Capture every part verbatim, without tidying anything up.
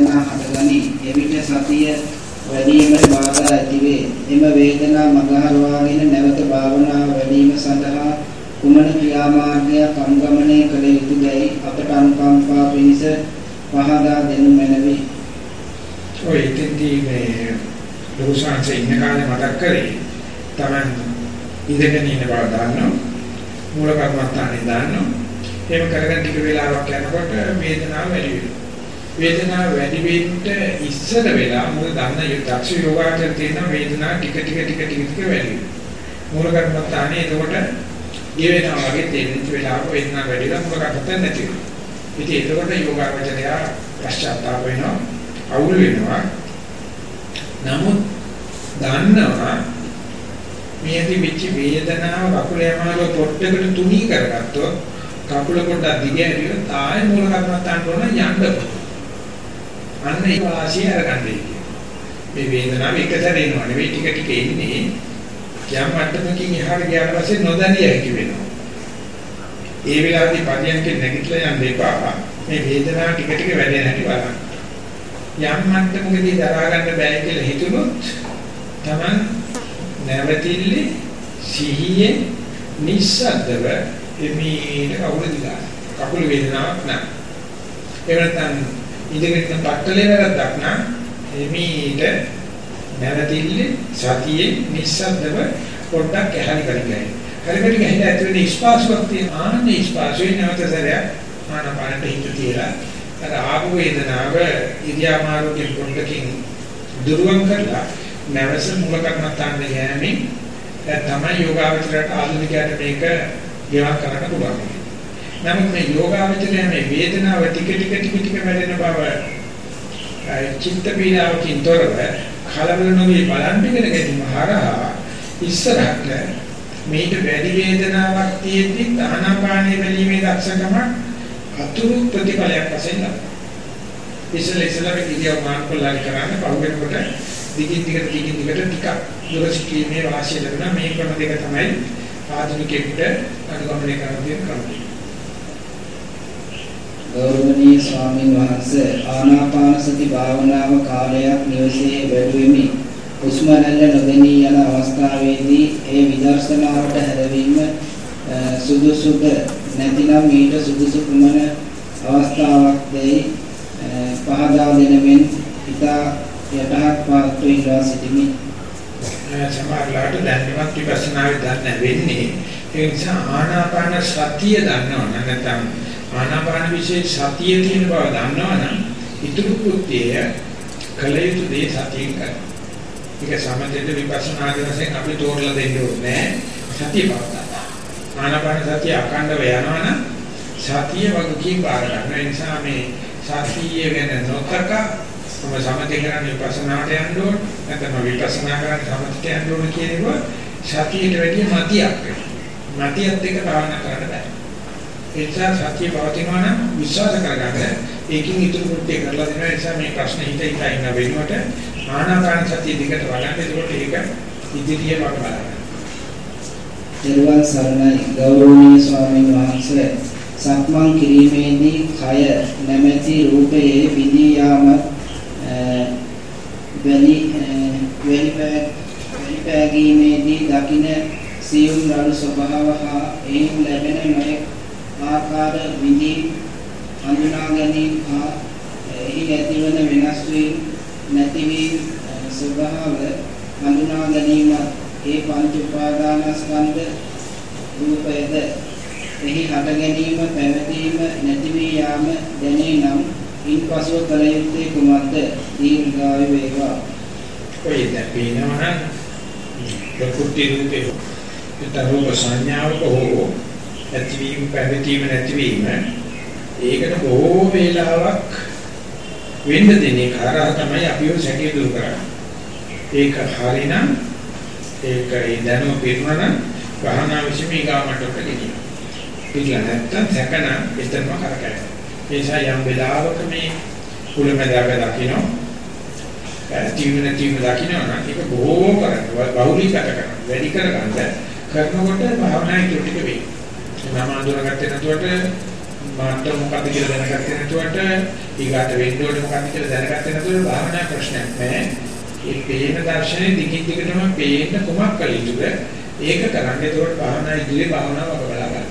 වේදනා හටගනී. එවිට සතිය වැඩිවීමට බාධා ඇතිවේ. එම වේදනා මගහරවාගෙන නැවත භාවනාව වැඩිම සඳහා කුමන ක්‍රියාමාර්ගයක් අනුගමනය කළ යුතුදැයි අපට අනුකම්පා පිණිස පහදා දෙනු මැනවි. ඔය ඉතින්දී මේ ලෝසාංශේ ඉන්න කාලේ මතක් කරේ Taman ඉඳගෙන ඉන්න බව දන්නවා. මූල කර්මස්ථානේ දන්නවා. එහෙම කරගෙන ටික වෙලාවක් යනකොට වේදනාව වැඩි වෙනවා. වේදනාව වැඩි වෙන්න ඉස්සර වෙලා මොකද දන්න දක්ෂ යෝගාචර තියෙන වේදනාව ටික ටික ටික ටික ටික වැඩි වෙනවා. මූල කර්මස්ථානේ එතකොට ගෙවෙනවා වගේ තේරෙන වෙලාවක වේදනාව වැඩි වෙලා මූල කර්මස්ථානේ නැති වෙනවා. ඉතින් එතකොට යෝගාචරය පශ්චාත්තාප වෙනවා, අවුල් වෙනවා. නමුත් දන්නවා මේකේ විච වේදනාව කකුල යමාරෝ පොට්ටකට තුනී කරගත්තොත් කකුල පොඩ්ඩක් දිග ඇරියොත් ආය මූල කර්මස්ථානට ඕන යන්න. අන්න ඒ වාසිය අරගන්නේ. මේ වේදනාව එක සැරේ එනවා නෙවෙයි ටික ටික එන්නේ. යම් මට්ටමකින් එහාට ගියාට පස්සේ නොදැනිය හැකි වෙනවා. ඒ වෙලාවේදී පරියන්කේ නැගිටලා යන්න එපා. මේ වේදනාව ටික ටික වැඩි වෙන හැටි බලන්න. යම් මට්ටමකදී දරා ගන්න බැහැ කියලා හිතුනොත් Taman නැවතිලි සිහියේ නිස්සද්දව එමීට කකුල දිගා. කකුල වේදනාවක් නැහැ. ඒ නැත්නම් ඉඳගෙන පට්ටලේ වැරද්දක් නම් එමීට නැවතිලි සතියේ නිස්සද්දව පොඩ්ඩක් ඇහැලි කරගන්න. කලිකට ගහිලා ඇතුලේ ස්පාසුවක් තියෙන ආන්නේ ස්පාසුවේ නැවත සැරයක් ආනපානට හිත තියලා අර ආපු වේදනාව ඉරියාමාරුකෙන් පොඩ්ඩකින් දුරුවන් කරලා නැවස මූල කර්මස්ථානට යෑමෙන් තමයි යෝගාවචරයට ආධුනිකයට මේක ගෙවක් කරන්න පුළුවන්. නමුත් මේ යෝගාවචරය මේ වේදනාව ටික ටික ටික ටික වැඩෙන බව චිත්ත පීඩාවකින් තොරව කලබල නොවි බලන් ඉගෙන ගැනීම හරහා ඉස්සරහට මේක වැඩි වේදනාවක් තියෙද්දි ආනාපානයේ බැලීමේ දක්ෂකම අතුරු ප්‍රතිඵලයක් වශයෙන් ලබනවා. ඉස්සෙල්ලා ඉස්සෙල්ලා විදියව මාර්ගඵල කරන්න පහුවෙනකොට දිගින් දිගට දිගින් දිගට ටිකක් දුර සිටීමේ වාසිය ලැබෙනවා. මේ ක්‍රම දෙක තමයි ආධුනිකයෙකුට අනුගමනය කරන්න තියෙන ක්‍රම. ගෞරවනීය ස්වාමීන් වහන්සේ ආනාපාන සති භාවනාව කාලයක් නිවසේ වැඩුවෙමි. හුස්ම රැල්ල නොදැනී යන අවස්ථාවේදී ඒ විදර්ශනාවට හැරවීම සුදුසුද නැතිනම් ඊට සුදුසු කුමන අවස්ථාවක්දයි පහදා දෙනමින් ඉතා යටහත් පාත්ව ඉල්ලා සිටිමි. සමහරවිට දැනවත් විපස්සනාවේ දන්න වෙන්නේ ඒ නිසා ආනාපාන සතිය දන්නවනම් නැත්නම් ආනාපාන විශේෂ සතිය තියෙන බව දන්නවනම් ඊටු කෘත්‍යය කල යුතු දේ සතියෙන් කරනවා. ඒක සමතේද විපස්සනාදී වශයෙන් අපි තෝරලා දෙන්න ඕනේ සතිය පවත්වා. ආනාපාන සතිය අඛණ්ඩව යනවනම් සතිය වගකීම් බාර ගන්න. ඒ නිසා මේ සතිය ගැන නොතක තම සමතේ කරන්නේ විපස්සනාට යන්න ඕන. නැත්නම් විපස්සනා කරන්නේ සමතේට යන්න ඕන කියනවා සතියට වැඩිය මතියක් වෙනවා. මතියත් එක්ක භාවනා කරන්න බෑ. ඒ නිසා සතිය පවතිනවා නම් විශ්වාස කරගන්න. ඒකින් ඊටු කෘත්‍ය කරලා දෙනවා. ඒ නිසා මේ ප්‍රශ්න හිත හිත ඉන්න වෙනුවට ආනාපාන සතිය දිගට වඩන්න. ඒකට ඒක ඉදිරියට බලන්න. නිර්වාණ සරණයි ගෞරවනීය ස්වාමීන් වහන්සේ සක්මන් කිරීමේදී කය නැමැති රූපයේ විදී යාම වැලි වැලිපෑගීමේදී දකින්න සියුම් රළු ස්වභාව හා එයින් ලැබෙන නොයෙක් ආකාර විදී හඳුනා ගැනීම හා එහි ඇතිවන වෙනස් වීම නැතිවීම ස්වභාව හඳුනා ගැනීම ඒ පංච උපාදානස්කන්ධ රූපයද එහි හට ගැනීම පැවතීම නැති වී යාම දැනේ නම් ඉන්පසුව කල යුත්තේ කුමක්ද? දීර්ඝායු වේවා. ඔය දැපේනවනම් ප්‍රකෘති රූපේ විතරෝප සංඥාවක හෝ ඇතිවීම පැවතීම නැතිවීම ඒකට බොහෝ වේලාවක් වෙන්න දෙන්නේ කරා තමයි අපිව සැකේ දුරු කරන්නේ. ඒක හරිනම් ඒක ඒ දැනුම පිරුණා නම් ගහනා විශ්මී ගාමටට ගෙනියන. පිළිගන්න නැත්තම් සැකන එතනම කරකැවෙනවා. ඒ නිසා යම් වෙලාවක මේ කුලමදාග දකින්න ජීවන ජීවන දකින්න නම් ඒක බොහෝ කරනවා. බහුලීකත කරනවා. වැඩි කරගන්න කරනකොට භාවනාවේ ටික ටික වෙයි. මම අඳුරගත්තේ නැතුවට මාත්‍ර මොකක්ද කියලා දැනගත්තේ නැතුවට ඊගාට වෙන්න ඕනේ මොකක්ද කියලා දැනගත්තේ නැතුවට භාවනා ප්‍රශ්නයක් නැහැ. ඒ පේන දර්ශනේ දිගින් දිගටම පේන්න කොමක් කළ යුතුද? ඒක කරන්නේ ඒකට භාවනා ඉදිරියේ භාවනාව අපබලා ගන්න.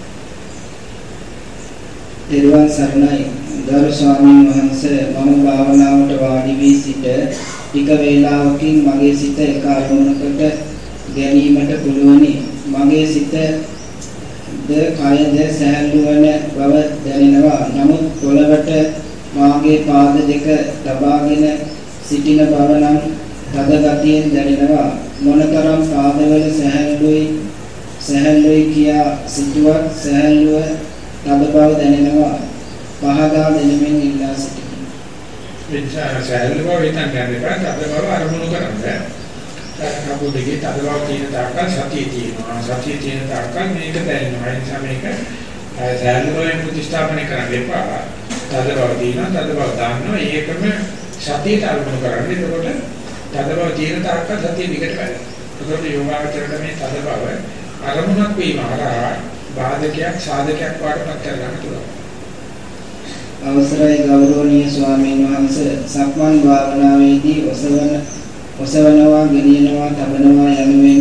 දේවාන් සරණයි ගරු ස්වාමීන් වහන්සේ මම භාවනාවට වාඩි වී සිට ටික වේලාවකින් මගේ සිත එක අරමුණකට ගැනීමට පුළුවනි. මගේ සිත ද කයද සැහැල්ලු වන බව දැනෙනවා. නමුත් පොළවට මාගේ පාද දෙක තබාගෙන සිටින බව නම් තද ගතියෙන් දැනෙනවා. මොනතරම් පාදවල සැහැල්ලුයි සැහැල්ලුයි කියා සිටුවක් සැහැල්ලුව තද බව දැනෙනවා. පහදා දෙනමින් ඉල්ලා සිටිනවා. විචාර සැහැල්ලු බව හිතන්න ගන්න තද බව අරමුණු කරන්නේ. කපු දෙකේ තද බව තියෙන තාක්කල් සතිය තියෙනවා. සතිය තියෙන තාක්කල් මේක දැනෙනවා. ඒ නිසා මේක සැහැල්ලු බවෙන් ප්‍රතිස්ථාපනය කරන්න එපා. තද බව තියෙනවා. තද බව දාන්නවා. ඒකම සතියට අරමුණු කරන්නේ. එතකොට තද බව තියෙන තාක්කල් සතිය දිගට වැඩෙනවා. එතකොට යෝගාවචරයට මේ තද බව අරමුණක් වීම හරහා බාධකයක් සාධකයක් වඩපත් කරගන්න පුළුවන්. අවසරයි ගෞරවනීය ස්වාමීන් වහන්සේ සක්මන් භාවනාවේදී ඔසවන ඔසවනවා ගෙනියනවා තබනවා යනුවෙන්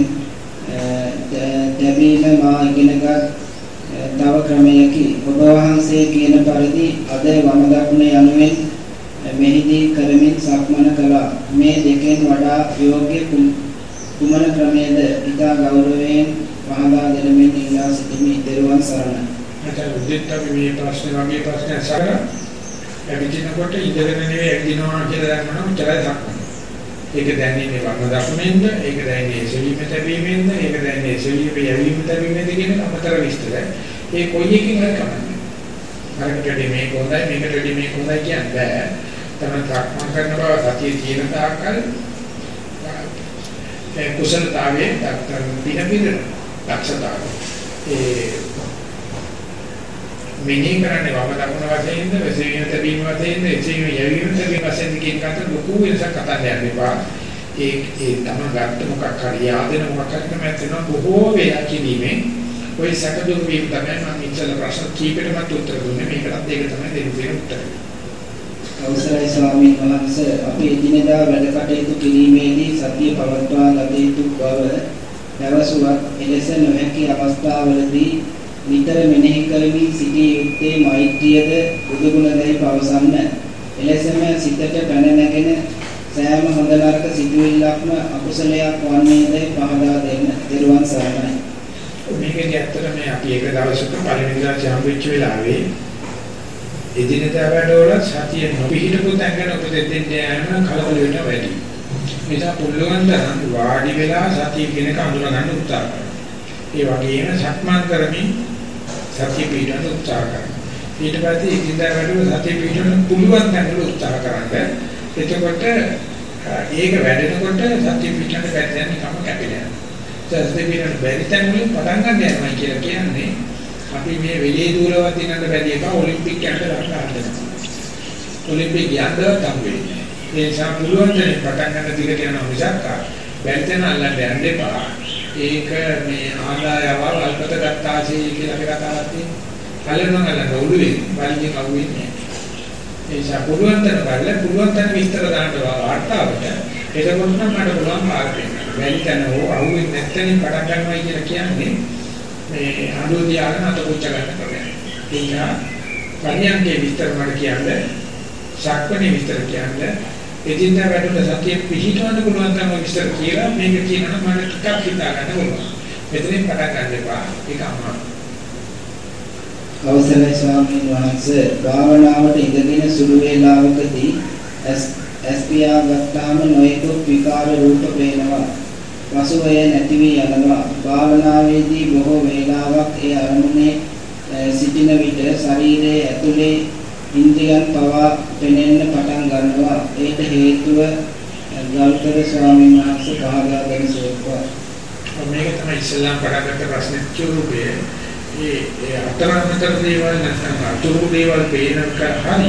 දැබීම මා ඉගෙනගත් තව ක්‍රමයකි. ඔබ වහන්සේ කියන පරිදි අද වම දකුණ යනුවෙන් මෙහිදී කරමින් සක්මන කළා. මේ දෙකෙන් වඩා යෝග්‍ය කුමන ක්‍රමයේද? ඊට ගෞරවයෙන් පහදා දෙනමින් ඉල්ලා සිටිමි. දරුවන් සරණයි. මට උද්දිට මේ ප්‍රශ්න වගේ ප්‍රශ්න අසකර එවිදිනකොට ඉඳගෙන නෙවෙයි ඇවිදිනවා කියලා දන්නවනම් උචරයි සක්මන. ඒක දැනෙන්නේ වම දකුණෙන්ද? ඒක දැනෙන්නේ සෙවීම තැබීමෙන්ද? ඒක දැනෙන්නේ සෙවීම යැවීම තැබීමෙන්ද කියන අමතර විස්තර. ඒ කොයි එකකින් හරි කමන්නේ. අරකට මේක හොඳයි මේකට මේක හොඳයි කියන්න බෑ. තමයි සක්මන් කරන බව සතිය තියෙන තාක්කල් ඒ කුසලතාවයේ දක්තර පින පිළින දක්ෂතාවය. ඒ මෙනෙහි කරන්නේ වම දකුණ වශයෙන්ද වෙසවීම තැබීම වශයෙන්ද එසවීම යැවීම තැබීම වශයෙන්ද කියන කට ලොකු වෙනසක් කතා දෙන්න එපා. ඒ ඒ තමයි ගත්ත මොකක් හරි යාදෙන මොකක් හරි තමයි තියෙනවා බොහෝ වේලා කිරීමෙන් ඔය සැකදුරු වීම තමයි මම ඉස්සෙල්ල ප්‍රශ්න කීපෙකටම උත්තර දුන්නේ. මේකටත් ඒක තමයි දෙන්නේ උත්තරය. අවසරයි ස්වාමීන් වහන්සේ අපි එදිනෙදා වැඩ කටයුතු කිරීමේදී සතිය පවත්වා ගත යුතු බව පැවසුවත් එලෙස නොහැකි අවස්ථාවලදී නිතර මෙනෙහි කරමින් සිටිය යුත්තේ මෛත්‍රියද බුදුගුණදයි පවසන්න. එලෙසම සිතට පැන නැගෙන සෑම හොඳ නරක සිදුවිල්ලක්ම අකුසලයක් වන්නේදයි පහදා දෙන්න. දරුවන් සරණයි. මේකදී ඇත්තට මේ අපි එක දවසක පළවෙනි දවසේ හම්බෙච්ච වෙලාවේ එදිනෙදා වැඩවල සතිය නොපිහිටපු තැනකට උපදෙස් දෙන්න යන කලබල වෙන වැඩි. නිසා පුළුවන් තරම් වාඩි වෙලා සතිය කෙනක අඳුර ගන්න උත්සාහ කරනවා. ඒ වගේම සක්මන් කරමින් සතිය පිහිටවන්න උත්සාහ කරනවා. ඊට පස්සේ එදිනෙදා වැඩවල සතිය පිහිටවන්න පුළුවන් තැනකට උත්සාහ කරන්න. එතකොට ඒක වැඩෙනකොට සතිය පිහිටවන්න බැහැ නිකම්ම කැපෙනවා. සතිය පිහිටවන්න බැරි තැන් වලින් පටන් ගන්න යනවා කියලා කියන්නේ අපි මේ වෙලේ දූරවත් දිනන්න බැරි එක ඔලිම්පික් යන්න ලක්ෂණ. ඔලිම්පික් යන්නවත් හම් වෙන්නේ. ඒ නිසා පුළුවන් දෙයක් පටන් ගන්න දිගට යනවා මිසක් බැල්තන අල්ලන්න යන්න එපා. ඒක මේ ආදායව අල්පත ගත්තාසේ කියලා අපි කතාවක් තියෙනවා. අල්ලනවා අල්ලන්න ඔළුවේ වලින් කවුන්නේ. ඒ නිසා පුළුවන් තරම් බලලා පුළුවන් තරම් විස්තර දාන්න වාර්තාවට එතකොට නම් මට පුළුවන් මාර්ගය. බැල්තන හෝ අහුවෙන්නේ නැත්නම් පටන් ගන්නවා කියලා කියන්නේ මේ අනුදී ආගෙන අත පුච්ච ගන්න කරන්නේ. ඒක පරියන්කේ විස්තර මට කියන්නේ ශක්මනේ විස්තර කියන්නේ එදින්දා වැඩවල සතිය පිහිටවන්න පුළුවන් තරම විස්තර කියලා මේක කියනවා මම ටිකක් හිතා ගන්න ඕන. මෙතනින් පටන් ගන්න එපා. ඒක අමාරුයි. අවසරයි ස්වාමීන් වහන්සේ භාවනාවට ඉඳගෙන සුළු වේලාවකදී එස් පියා ගත්තාම නොයෙකුත් විකාර රූප පේනවා. පසුව එය නැති වී යනවා. භාවනාවේදී බොහෝ වේලාවක් ඒ අරමුණේ සිටින විට ශරීරයේ ඇතුලේ ඉන්ද්‍රියන් පවා පෙනෙන්න පටන් ගන්නවා. ඒට හේතුව ගල්කර ස්වාමීන් වහන්සේ පහදා දෙන සෝක්වා. මේක තමයි ඉස්ලාම් පඩකට ප්‍රශ්න චුරුපේ ඒ ඒ අතරමතර දේවල් නැත්නම් අතුරු දේවල් පේනක හරි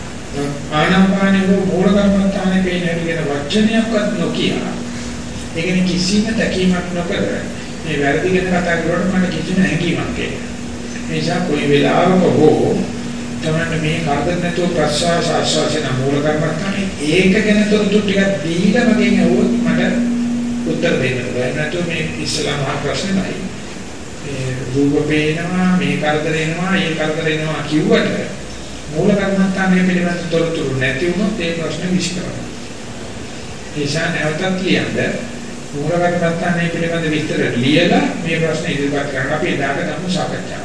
ආනාපානෙ මූල කර්මස්ථානේ පේන හැටි කියන වචනයක්වත් නොකිය. ඒ කියන්නේ කිසිම තැකීමක් නොකර මේ වැරදි ගැන කතා කරුවට මට කිසිම හැඟීමක් නැහැ. නිසා කොයි වෙලාවක හෝ තමයි මේ කාර්යයක් නැතුව ප්‍රසවාස ආශ්වාසන මූල කර්මස්ථානේ ඒක ගැන තොරතුරු ටිකක් දීලා මගෙන් අහුවොත් මට උත්තර දෙන්න බෑ. නැත්නම් මේ ඉස්ලාම මහ ප්‍රශ්නේ ඒ රූප පේනවා මේ කරදර එනවා ඒ කරදර එනවා කිව්වට මූල කර්මස්ථානේ පිළිබඳ තොරතුරු නැති වුණොත් ඒ ප්‍රශ්නේ විශ්කරනවා. ඒසා නැවතත් ලියන්න මූල කර්මස්ථානේ පිළිබඳ විස්තර ලියලා මේ ප්‍රශ්නේ ඉදිරිපත් කරන්න අපි එදාට ගමු සාකච්ඡාවට.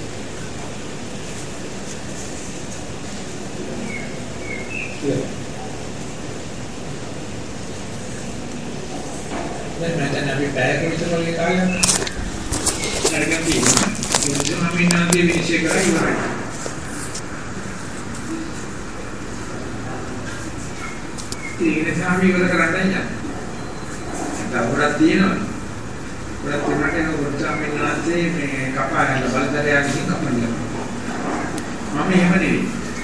දැන් මම දැන් අපි පැයක විතර වගේ කාලයක් අරගෙන තියෙනවා. ඉතින් මම ඉන්නාදී විශ්ය කරා ඉවරයි. ඉතින් ඒ සාමි ඉවර කරන්න යන්න. තවරක් තියෙනවා. පුරත් තුනට එන වෘත්තාමින් නැත්තේ මේ කපාරන බලතරයක් ඉතින් කපන්න. මම එහෙම නෙවෙයි.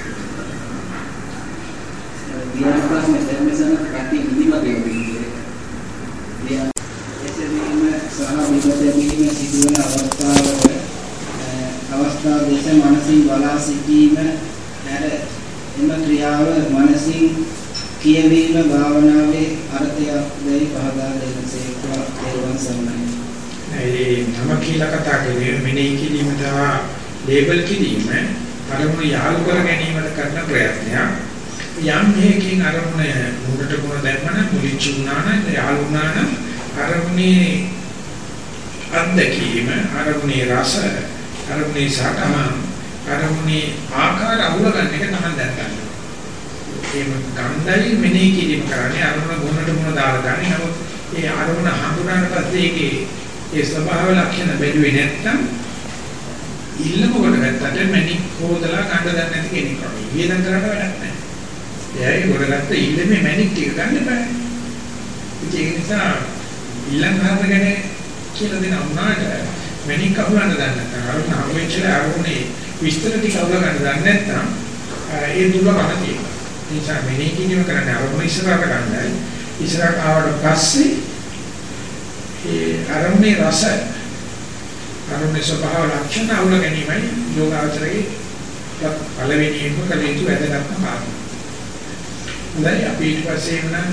විද්‍යාත්මක මෙතනසන කටි ඉදිමදේ වෙන්නේ. විද්‍යා එසේදීම සහ විගතදීම සිදුවන අවස්ථාවල අවස්ථාව දෙස මනසින් බලා සිටීම හැර එම ක්‍රියාව මනසින් කියවීම භාවනාවේ අර්ථයක් දැයි පහදා දෙනසේකවා තේරුම් සම්මයි. ඒ නම කියලා කතා කරේ මෙනෙහි කිරීම දා ලේබල් කිරීම අරමුණ යාලු කර ගැනීමට කරන ප්‍රයත්නයක්. යම් හේකින් අරමුණ මුලට මුල දැම්මම මුලිච්ච උනාන යාලු උනාන අරමුණේ අත්දැකීම අරමුණේ රස අරමුණේ සටහන් අරමුණේ ආකාර අහුල ගන්න එක තමයි දැන් ගන්න. ඒම ගන්නයි මෙනෙහි කිරීම කරන්නේ අරමුණ මොනට මොන දාලා ගන්න. නමුත් ඒ අරමුණ හඳුනාන පස්සේ ඒකේ ඒ ස්වභාව ලක්ෂණ බැලුවේ නැත්නම් ඉල්ලම කොට ගත්තට මැණික් හොදලා ගන්න දන්නේ නැති කෙනෙක් වගේ. ඊයෙන් කරන්න වැඩක් නැහැ. එයාගේ කොට ගත්ත ඉල්ලමේ මැණික් ටික ගන්න බෑ. ඒ නිසා ඊළඟ හරන ගැන කියලා දෙන උනාට මැණික් අහුලන්න දන්නේ නැත්නම් අරමුණ හමුවෙච්චලා අරමුණේ විස්තර ටික අහුල ගන්න දන්නේ නැත්නම් ඒ දුර්ලභම තියෙනවා. ඒ නිසා මෙනෙහි කිරීම කරන්න අරමුණ ඉස්සරහට ගන්නයි. ඉස්සරහට ආවට පස්සේ ඒ අරමුණේ රස අරමුණේ ස්වභාව ලක්ෂණ අහුල ගැනීමයි යෝගාචරයේ පළවෙනියෙන්ම කළ යුතු වැදගත්ම කාර්යය. හොඳයි අපි ඊට පස්සේ නම්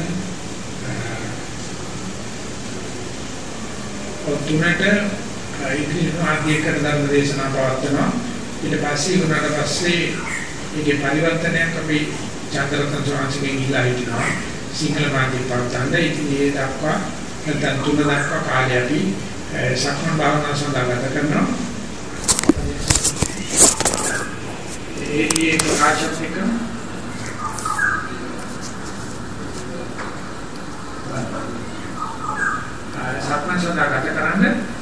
ඔතුනට ඉතින් ආදී කර ධර්ම දේශනා පවත්වනවා. ඊට පස්සේ උනාට පස්සේ ඒකේ පරිවර්තනයක් අපි චන්ද්‍රරත්න ස්වාමීන් ඉල්ලා හිටිනවා. සිංහල මාධ්‍ය පවත්වන්න ඉතින් ඒ දක්වා නැත්නම් තුන දක්වා කාලය අපි සක්මන් භාවනාව සඳහා ගත කරනවා. ඒ ඒ ප්‍රකාශක සක්මන් සඳහා ගත කරන්නේ